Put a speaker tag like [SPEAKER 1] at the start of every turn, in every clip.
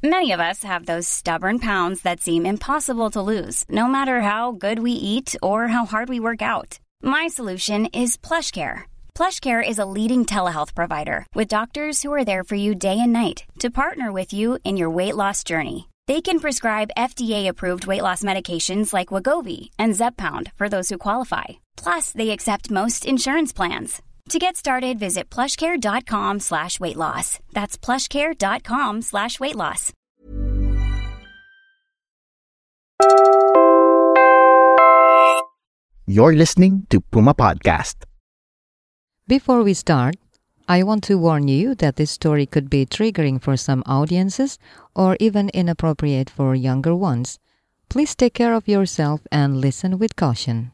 [SPEAKER 1] Many of us have those stubborn pounds that seem impossible to lose, no matter how good we eat or how hard we work out. My solution is PlushCare. PlushCare is a leading telehealth provider with doctors who are there for you day and night to partner with you in your weight loss journey. They can prescribe FDA-approved weight loss medications like Wegovy and Zepbound for those who qualify. Plus, they accept most insurance plans. To get started, visit plushcare.com/weightloss. That's plushcare.com/weightloss.
[SPEAKER 2] You're listening to Puma Podcast.
[SPEAKER 3] Before we start, I want to warn you that this story could be triggering for some audiences or even inappropriate for younger ones. Please take care of yourself and listen with caution.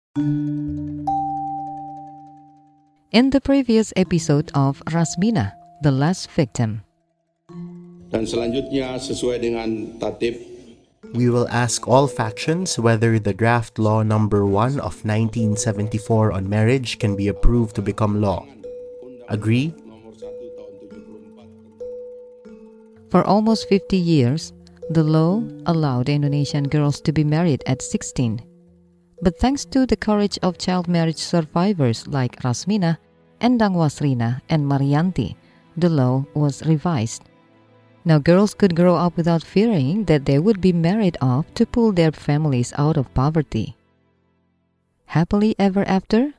[SPEAKER 3] In the previous episode of Rasmina, the last victim,
[SPEAKER 4] dan selanjutnya sesuai dengan tatib,
[SPEAKER 2] We will ask all factions whether the Draft Law Number 1 of 1974 on marriage can be approved to become law. Agree?
[SPEAKER 3] for almost 50 years, the law allowed Indonesian girls to be married at 16. But thanks to the courage of child marriage survivors like Rasmina, Endang Wasrina, and Marianti, the law was revised. Now girls could grow up without fearing that they would be married off to pull their families out of poverty. Happily ever after?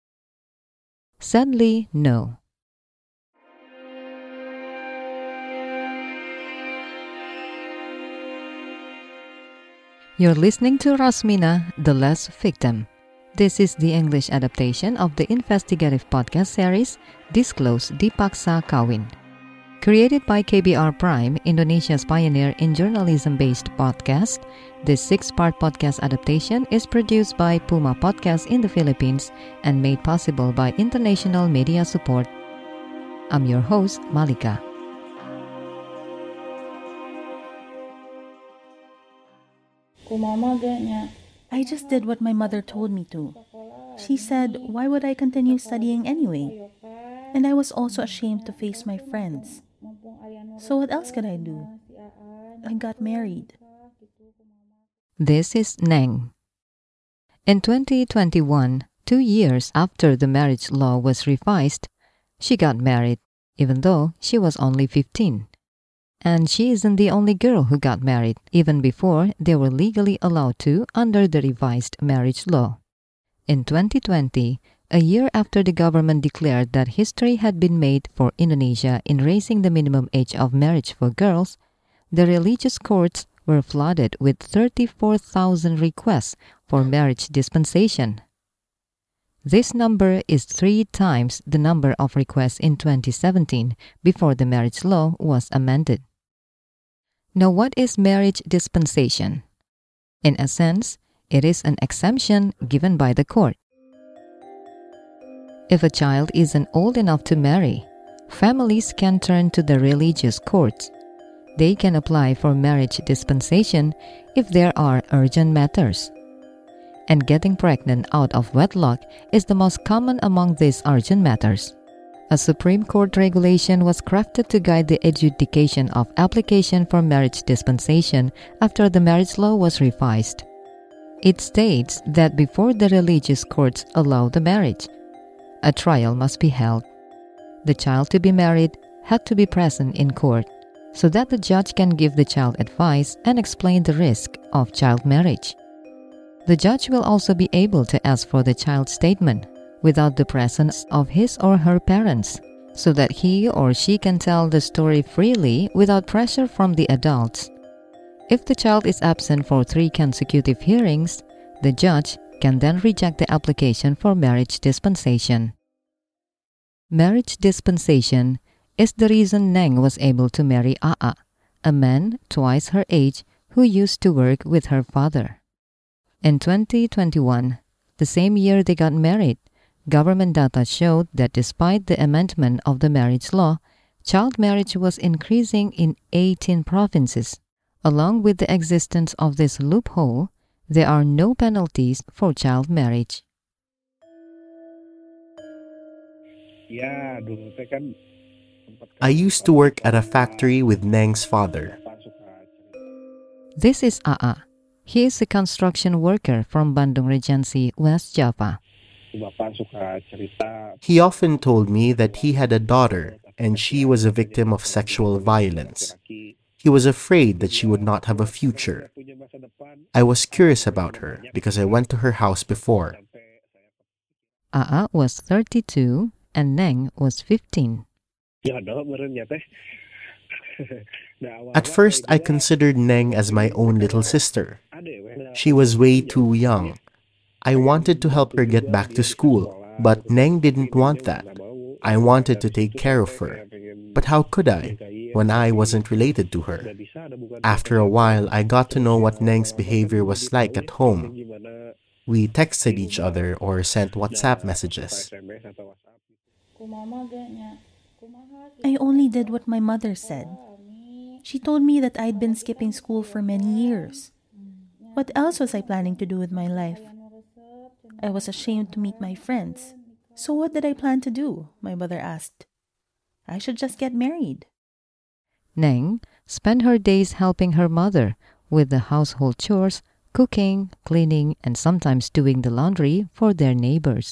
[SPEAKER 3] Sadly, no. You're listening to Rasmina, the Last Victim. This is the English adaptation of the investigative podcast series Disclose Dipaksa Kawin. Created by KBR Prime, Indonesia's pioneer in journalism-based podcast, this 6-part podcast adaptation is produced by Puma Podcast in the Philippines and made possible by international media support. I'm your host, Malika.
[SPEAKER 5] I just did what my mother told me to. She said, why would I continue studying anyway? And I was also ashamed to face my friends. So what else could I do? I got married.
[SPEAKER 3] This is Neng. In 2021, 2 years after the marriage law was revised, she got married, even though she was only 15. And she isn't the only girl who got married, even before they were legally allowed to under the revised marriage law. In 2020, a year after the government declared that history had been made for Indonesia in raising the minimum age of marriage for girls, the religious courts were flooded with 34,000 requests for marriage dispensation. This number is 3 times the number of requests in 2017 before the marriage law was amended. Now, what is marriage dispensation? In a sense, it is an exemption given by the court. If a child isn't old enough to marry, families can turn to the religious courts. They can apply for marriage dispensation if there are urgent matters. And getting pregnant out of wedlock is the most common among these urgent matters. A Supreme Court regulation was crafted to guide the adjudication of application for marriage dispensation after the marriage law was revised. It states that before the religious courts allow the marriage, a trial must be held. The child to be married had to be present in court so that the judge can give the child advice and explain the risk of child marriage. The judge will also be able to ask for the child's statement without the presence of his or her parents, so that he or she can tell the story freely without pressure from the adults. If the child is absent for 3 consecutive hearings, the judge can then reject the application for marriage dispensation. Marriage dispensation is the reason Neng was able to marry Aa, a man twice her age who used to work with her father. In 2021, the same year they got married, government data showed that despite the amendment of the marriage law, child marriage was increasing in 18 provinces. Along with the existence of this loophole, there are no penalties for child marriage.
[SPEAKER 2] I used to work at a factory with Neng's father.
[SPEAKER 3] This is Aa. He is a construction worker from Bandung Regency, West Java.
[SPEAKER 6] Bapak suka cerita
[SPEAKER 2] He often told me that he had a daughter and she was a victim of sexual violence. He was afraid that she would not have a future.
[SPEAKER 6] punya masa depan.
[SPEAKER 2] I was curious about her because I went to her house before.
[SPEAKER 3] Aa was 32 and Neng was 15.
[SPEAKER 6] Jodoh merenya teh.
[SPEAKER 2] At first, I considered Neng as my own little sister. She was way too young. I wanted to help her get back to school, but Neng didn't want that. I wanted to take care of her. But how could I, when I wasn't related to her? After a while, I got to know what Neng's behavior was like at home. We texted each other or sent WhatsApp messages.
[SPEAKER 5] I only did what my mother said. She told me that I'd been skipping school for many years. What else was I planning to do with my life? I was ashamed to meet my friends. So what did I plan to do? My mother asked. I should just get married.
[SPEAKER 3] Neng spent her days helping her mother with the household chores, cooking, cleaning, and sometimes doing the laundry for their neighbors.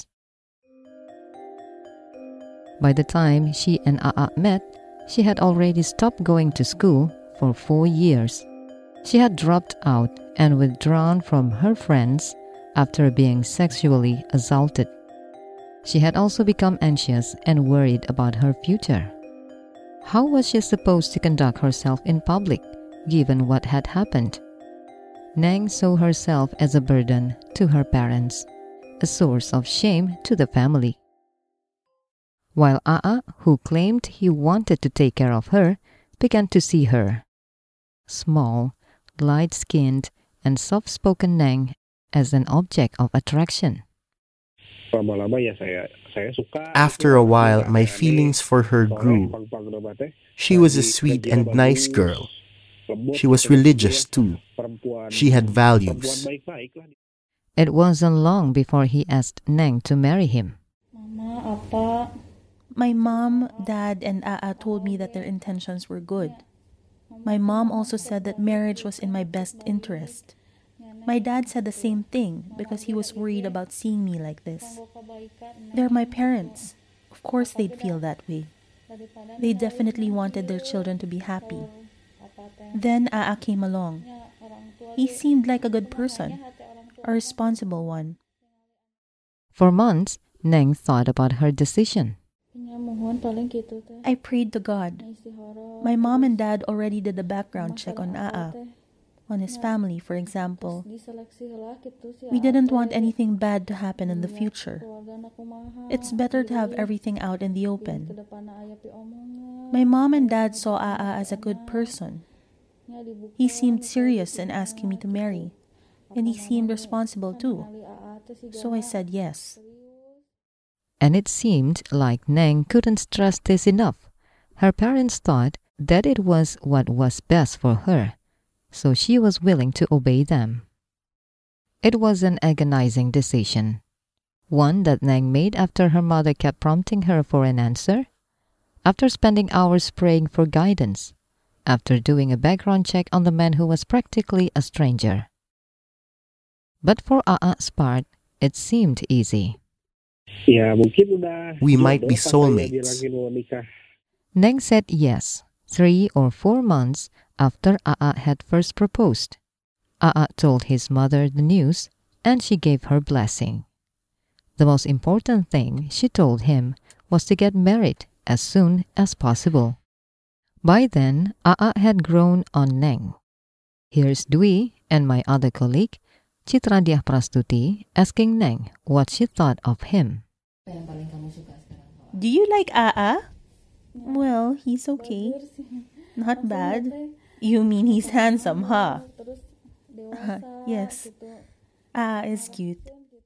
[SPEAKER 3] By the time she and Aa met, she had already stopped going to school for 4 years. She had dropped out and withdrawn from her friends after being sexually assaulted. She had also become anxious and worried about her future. How was she supposed to conduct herself in public, given what had happened? Neng saw herself as a burden to her parents, a source of shame to the family. While Aa, who claimed he wanted to take care of her, began to see her, small, light-skinned, and soft-spoken Neng, as an object of attraction.
[SPEAKER 6] Lama-lama ya saya suka.
[SPEAKER 2] After a while, my feelings for her grew. She was a sweet and nice girl. She was religious too. She had values.
[SPEAKER 3] It wasn't long before he asked Neng to marry him.
[SPEAKER 5] My mom, dad, and Aa told me that their intentions were good. My mom also said that marriage was in my best interest. My dad said the same thing because he was worried about seeing me like this. They're my parents. Of course they'd feel that way. They definitely wanted their children to be happy. Then Aa came along. He seemed like a good person, a responsible one.
[SPEAKER 3] For months, Neng thought about her decision.
[SPEAKER 5] I prayed to God. My mom and dad already did a background check on Aa, on his family, for example. We didn't want anything bad to happen in the future. It's better to have everything out in the open. My mom and dad saw Aa as a good person. He seemed serious in asking me to marry, and he seemed responsible too. So I said yes.
[SPEAKER 3] And it seemed like Neng couldn't stress this enough. Her parents thought that it was what was best for her, so she was willing to obey them. It was an agonizing decision, one that Neng made after her mother kept prompting her for an answer, after spending hours praying for guidance, after doing a background check on the man who was practically a stranger. But for Aa's part, it seemed easy.
[SPEAKER 6] Ya, mungkin udah
[SPEAKER 2] We might be
[SPEAKER 6] jodoh pas saya
[SPEAKER 2] soulmates.
[SPEAKER 6] bilangin mau nikah.
[SPEAKER 3] Neng said yes 3 or 4 months after Aa had first proposed. Aa told his mother the news and she gave her blessing. The most important thing she told him was to get married as soon as possible. By then, Aa had grown on Neng. Here's Dwi and my other colleague, Citradiah Prastuti, asking Neng what she thought of him.
[SPEAKER 5] Do you like Aa? Well, he's okay. Not bad. You mean he's handsome, huh? Yes. Aa is cute.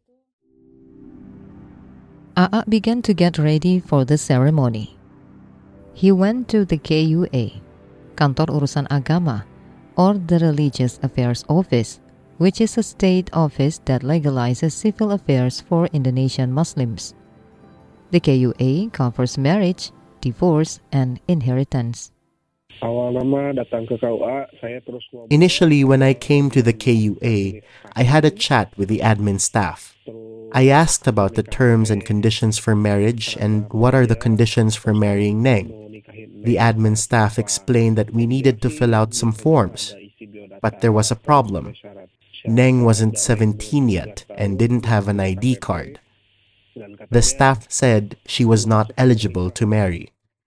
[SPEAKER 3] Aa began to get ready for the ceremony. He went to the KUA, Kantor Urusan Agama, or the Religious Affairs Office, which is a state office that legalizes civil affairs for Indonesian Muslims. The KUA covers marriage, divorce, and inheritance.
[SPEAKER 6] Awal nama datang ke KUA, saya terus ngobrol.
[SPEAKER 2] Initially, when I came to the KUA, I had a chat with the admin staff. I asked about the terms and conditions for marriage and what are the conditions for marrying Neng. The admin staff explained that we needed to fill out some forms, but there was a problem. Neng wasn't 17 yet and didn't have an ID card. The staff said she was not eligible to marry.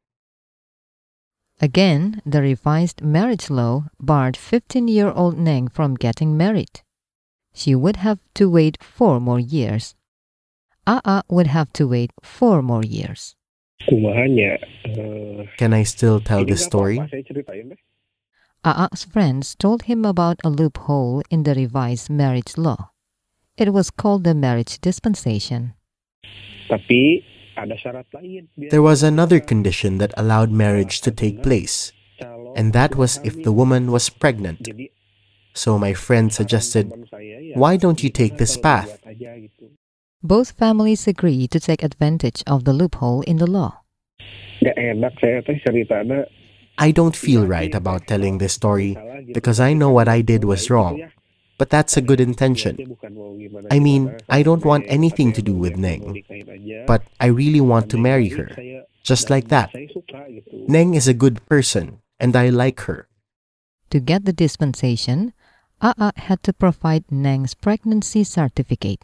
[SPEAKER 3] Again, the revised marriage law barred 15-year-old Neng from getting married. She would have to wait 4 more years. Would have to wait 4 more years.
[SPEAKER 6] Kumahanya.
[SPEAKER 2] Can I still tell this story?
[SPEAKER 6] Saya ceritain deh.
[SPEAKER 3] Aa's friends told him about a loophole in the revised marriage law. It was called the marriage dispensation.
[SPEAKER 6] Tapi ada syarat lain.
[SPEAKER 2] There was another condition that allowed marriage to take place, and that was if the woman was pregnant.
[SPEAKER 6] Jadi
[SPEAKER 2] So my friend suggested, why don't you take this path?
[SPEAKER 6] aja gitu.
[SPEAKER 3] Both families agreed to take advantage of the loophole in the law.
[SPEAKER 6] Gak enak saya teh ceritanya.
[SPEAKER 2] I don't feel right about telling this story because I know what I did was wrong, but that's a good intention. I mean, I don't want anything to do with Neng, but I really want to marry her, just like that. Neng is a good person, and I like her.
[SPEAKER 3] To get the dispensation, had to provide Neng's pregnancy certificate.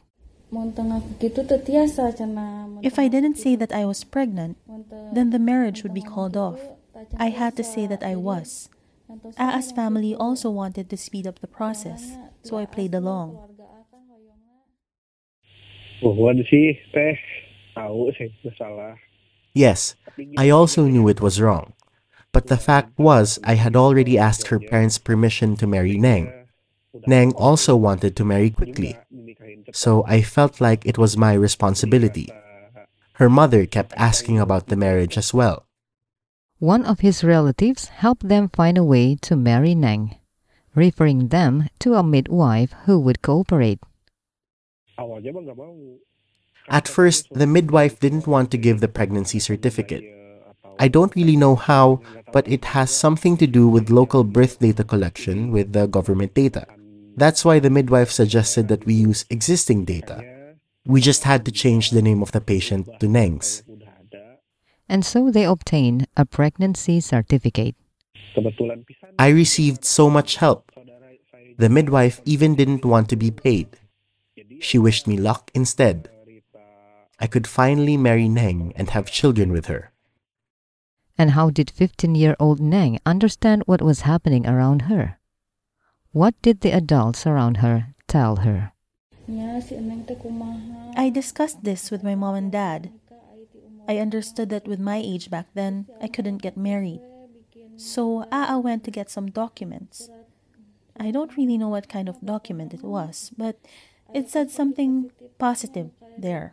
[SPEAKER 5] If I didn't say that I was pregnant, then the marriage would be called off. I had to say that I was. Aa's family also wanted to speed up the process, so I played along.
[SPEAKER 6] Bukan sih teh tahu sih masalah.
[SPEAKER 2] Yes, I also knew it was wrong. But the fact was, I had already asked her parents' permission to marry Neng. Neng also wanted to marry quickly, so I felt like it was my responsibility. Her mother kept asking about the marriage as well.
[SPEAKER 3] One of his relatives helped them find a way to marry Neng, referring them to a midwife who would cooperate.
[SPEAKER 6] Awalnya mah nggak mau.
[SPEAKER 2] At first, the midwife didn't want to give the pregnancy certificate. I don't really know how, but it has something to do with local birth data collection with the government data. That's why the midwife suggested that we use existing data. We just had to change the name of the patient to Neng's.
[SPEAKER 3] And so they obtained a pregnancy certificate.
[SPEAKER 6] Kebetulan pisan.
[SPEAKER 2] I received so much help. The midwife even didn't want to be paid. She wished me luck instead. I could finally marry Neng and have children with her.
[SPEAKER 3] And how did 15-year-old Neng understand what was happening around her? What did the adults around her tell her?
[SPEAKER 5] I discussed this with my mom and dad. I understood that with my age back then, I couldn't get married. So Aa went to get some documents. I don't really know what kind of document it was, but it said something positive there.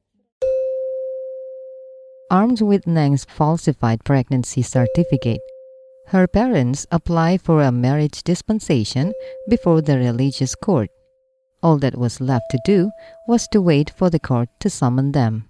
[SPEAKER 3] Armed with Neng's falsified pregnancy certificate, her parents applied for a marriage dispensation before the religious court. All that was left to do was to wait for the court to summon them.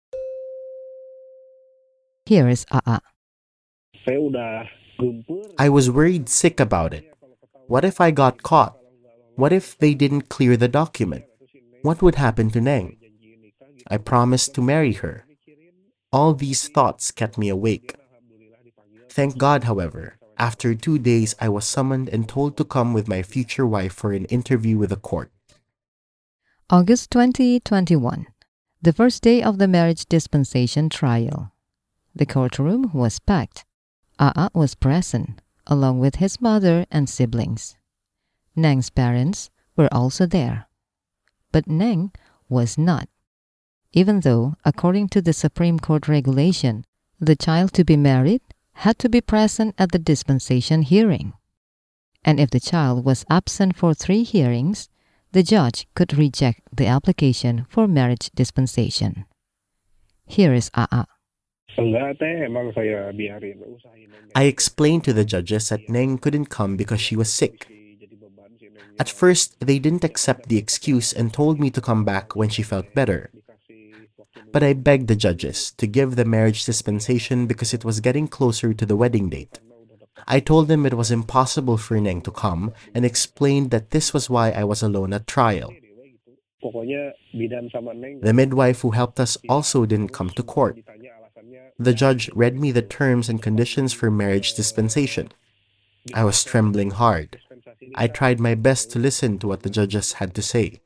[SPEAKER 3] Here is Aa.
[SPEAKER 6] Saya udah gempur.
[SPEAKER 2] I was worried sick about it. What if I got caught? What if they didn't clear the document? What would happen to Neng? I promised to marry her. All these thoughts kept me awake. Thank God, however, after 2 days I was summoned and told to come with my future wife for an interview with the court.
[SPEAKER 3] August 2021, the first day of the marriage dispensation trial. The courtroom was packed. Aa was present, along with his mother and siblings. Neng's parents were also there. But Neng was not. Even though, according to the Supreme Court regulation, the child to be married had to be present at the dispensation hearing. And if the child was absent for 3 hearings, the judge could reject the application for marriage dispensation. Here is Aa.
[SPEAKER 6] Enggak teh, emang saya biarin. Usahain aja.
[SPEAKER 2] I explained to the judges that Neng couldn't come because she was sick. At first, they didn't accept the excuse and told me to come back when she felt better. But I begged the judges to give the marriage dispensation because it was getting closer to the wedding date. I told him it was impossible for Neng to come and explained that this was why I was alone at trial.
[SPEAKER 6] Pokoknya bidan sama Neng.
[SPEAKER 2] The midwife who helped us also didn't come to court. The judge read me the terms and conditions for marriage dispensation. I was trembling hard. I tried my best to listen to what the judges had to say.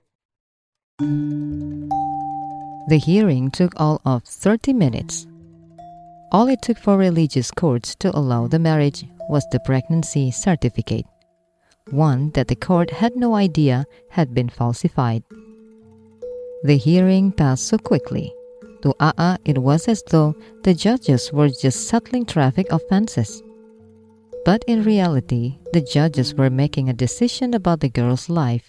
[SPEAKER 3] The hearing took all of 30 minutes. All it took for religious courts to allow the marriage was the pregnancy certificate, one that the court had no idea had been falsified. The hearing passed so quickly. To Aa, it was as though the judges were just settling traffic offenses. But in reality, the judges were making a decision about the girl's life.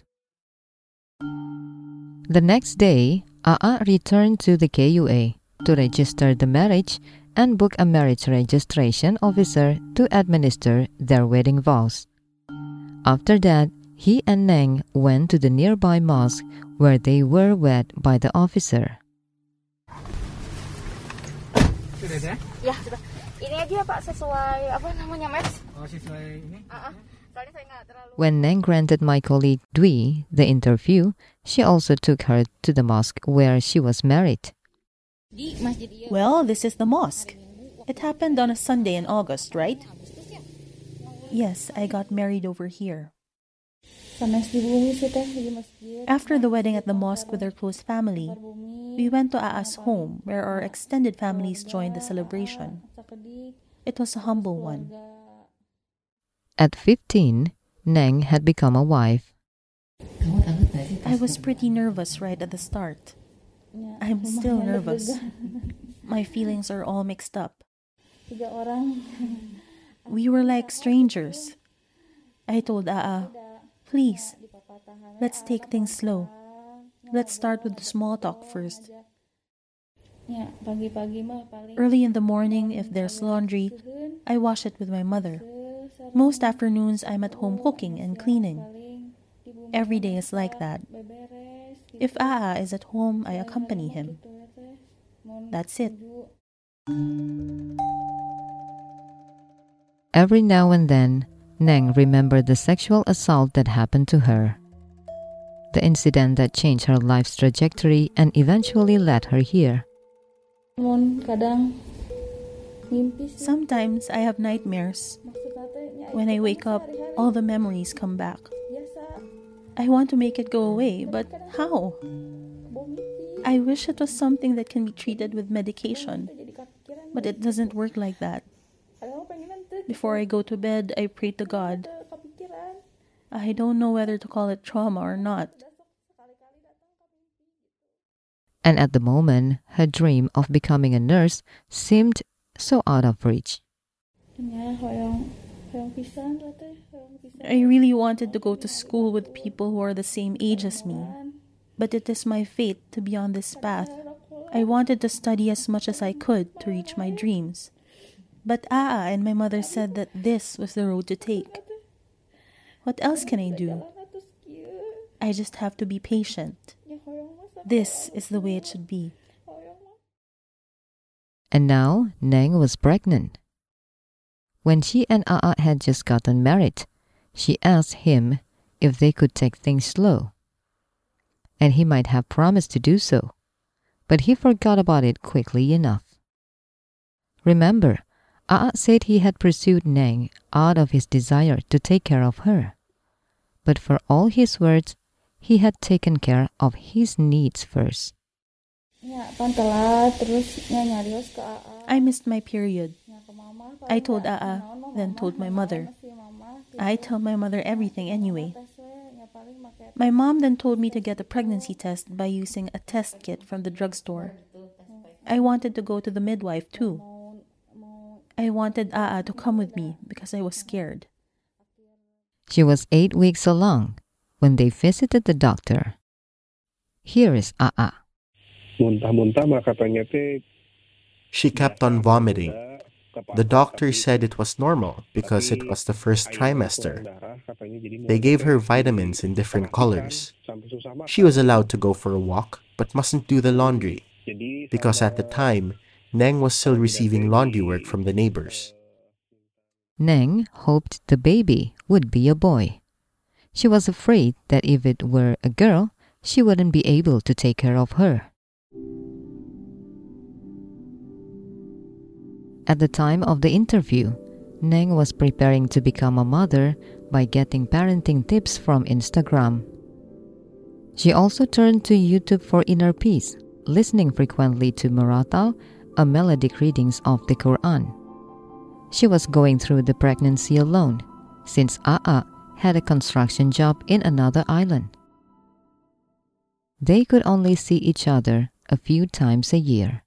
[SPEAKER 3] The next day, Aa returned to the KUA to register the marriage and book a marriage registration officer to administer their wedding vows. After that, he and Neng went to the nearby mosque where they were wed by the officer.
[SPEAKER 7] Sudah ada? Ya, sudah. Ini aja Pak sesuai apa namanya Max? Oh, sesuai ini. Soalnya saya nggak terlalu.
[SPEAKER 3] When Neng granted my colleague Dwi the interview, she also took her to the mosque where she was married.
[SPEAKER 5] Well, this is the mosque. It happened on a Sunday in August, right? Yes, I got married over here. After the wedding at the mosque with our close family, we went to Aa's home where our extended families joined the celebration. It was a humble one.
[SPEAKER 3] At 15, Neng had become a wife.
[SPEAKER 5] I was pretty nervous right at the start. I'm still nervous. My feelings are all mixed up. We were like strangers. I told Aa, please, let's take things slow. Let's start with the small talk first. Early in the morning, if there's laundry, I wash it with my mother. Most afternoons, I'm at home cooking and cleaning. Every day is like that. If Aa is at home, I accompany him. That's it.
[SPEAKER 3] Every now and then, Neng remembered the sexual assault that happened to her. The incident that changed her life's trajectory and eventually led her here.
[SPEAKER 5] Sometimes I have nightmares. When I wake up, all the memories come back. I want to make it go away, but how? I wish it was something that can be treated with medication, but it doesn't work like that. Before I go to bed, I pray to God. I don't know whether to call it trauma or not.
[SPEAKER 3] And at the moment, her dream of becoming a nurse seemed so out of reach.
[SPEAKER 5] I really wanted to go to school with people who are the same age as me, but it is my fate to be on this path. I wanted to study as much as I could to reach my dreams. But Aa and my mother said that this was the road to take. What else can I do? I just have to be patient. This is the way it should be.
[SPEAKER 3] And now, Neng was pregnant. When she and Aa had just gotten married, she asked him if they could take things slow. And he might have promised to do so, but he forgot about it quickly enough. Remember, Aa said he had pursued Neng out of his desire to take care of her. But for all his words, he had taken care of his needs first.
[SPEAKER 5] I missed my period. I told Aa, then told my mother. I tell my mother everything anyway. My mom then told me to get a pregnancy test by using a test kit from the drugstore. I wanted to go to the midwife too. I wanted Aa to come with me because I was scared.
[SPEAKER 3] She was 8 weeks along when they visited the doctor. Here is Aa.
[SPEAKER 6] Muntah-muntah mah katanya teh.
[SPEAKER 2] She kept on vomiting. The doctor said it was normal because it was the first trimester. They gave her vitamins in different colors. She was allowed to go for a walk but mustn't do the laundry because at the time, Neng was still receiving laundry work from the neighbors.
[SPEAKER 3] Neng hoped the baby would be a boy. She was afraid that if it were a girl, she wouldn't be able to take care of her. At the time of the interview, Neng was preparing to become a mother by getting parenting tips from Instagram. She also turned to YouTube for inner peace, listening frequently to Maratal, a melodic readings of the Quran. She was going through the pregnancy alone, since Aa had a construction job in another island. They could only see each other a few times a year.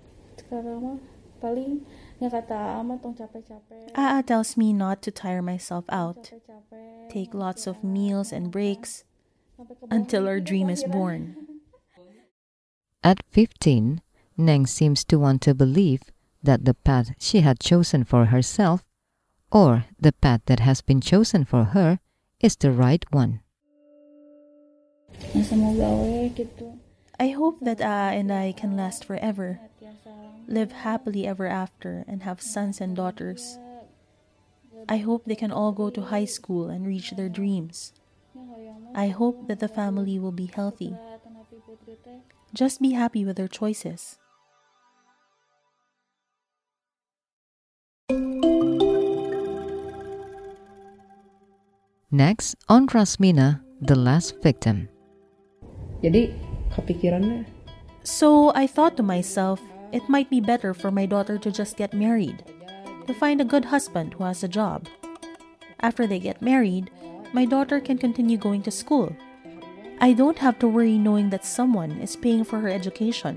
[SPEAKER 5] Aa tells me not to tire myself out, take lots of meals and breaks until our dream is born.
[SPEAKER 3] At 15, Neng seems to want to believe that the path she had chosen for herself, or the path that has been chosen for her, is the right one.
[SPEAKER 5] I hope that Aa and I can last forever, live happily ever after, and have sons and daughters. I hope they can all go to high school and reach their dreams. I hope that the family will be healthy. Just be happy with their choices.
[SPEAKER 3] Next, on Rasmina, the last victim.
[SPEAKER 8] Jadi, kepikirannya.
[SPEAKER 5] So I thought to myself, it might be better for my daughter to just get married, to find a good husband who has a job. After they get married, my daughter can continue going to school. I don't have to worry knowing that someone is paying for her education.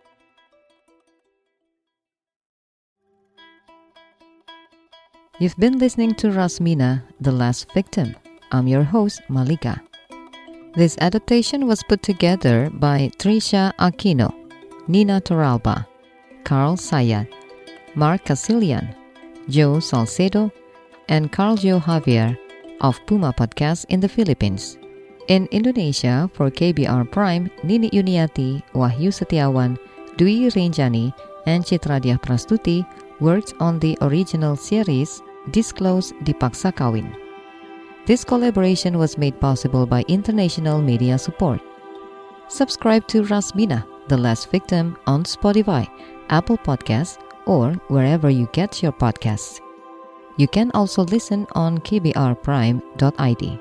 [SPEAKER 3] You've been listening to Rasmina, the last victim. I'm your host, Malika. This adaptation was put together by Trisha Aquino, Nina Toralba, Carl Sayat, Mark Casilian, Joe Salcedo, and Carl Joe Javier of Puma Podcast in the Philippines. In Indonesia, for KBR Prime, Nini Yuniati, Wahyu Setiawan, Dwi Renjani, and Citradia Prastuti worked on the original series Disclose Dipaksa Kawin. This collaboration was made possible by international media support. Subscribe to Rasmina, the last victim on Spotify, Apple Podcasts, or wherever you get your podcasts. You can also listen on kbrprime.id.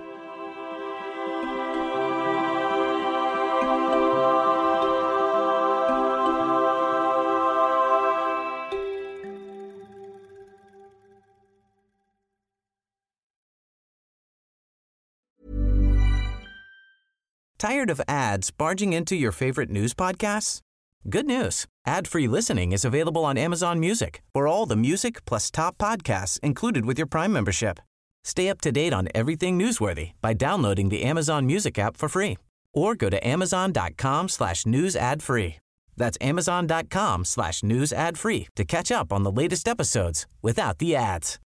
[SPEAKER 9] Tired of ads barging into your favorite news podcasts? Good news. Ad-free listening is available on Amazon Music for all the music plus top podcasts included with your Prime membership. Stay up to date on everything newsworthy by downloading the Amazon Music app for free or go to amazon.com/news ad free. That's amazon.com/news ad free to catch up on the latest episodes without the ads.